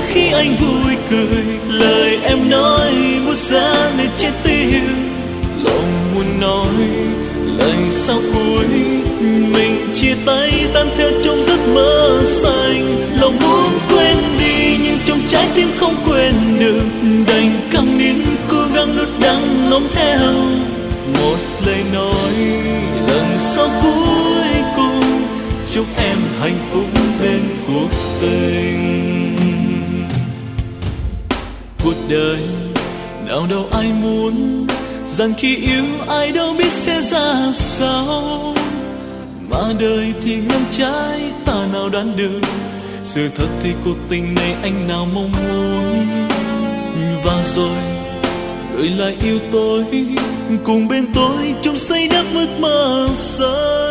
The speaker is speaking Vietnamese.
khi anh vui cười, lời em nói buốt giá nơi trái tim. Lòng muốn nói lời sau cuối, mình chia tay tan theo trong giấc mơ xanh. Lòng muốn quên đi nhưng trong trái tim không quên được, đành câm nín cố gắng nuốt đắng nóng theo một lời nói lần sau cuối cùng. Chúc em hạnh phúc bên cuộc tình. Cuộc đời nào đâu ai muốn rằng khi yêu ai đâu biết sẽ ra sao, mà đời thì ngang trái ta nào đoán được. Sự thật thì cuộc tình này anh nào mong muốn, và rồi gửi lại yêu tôi cùng bên tôi trong say đắm ước mơ xanh.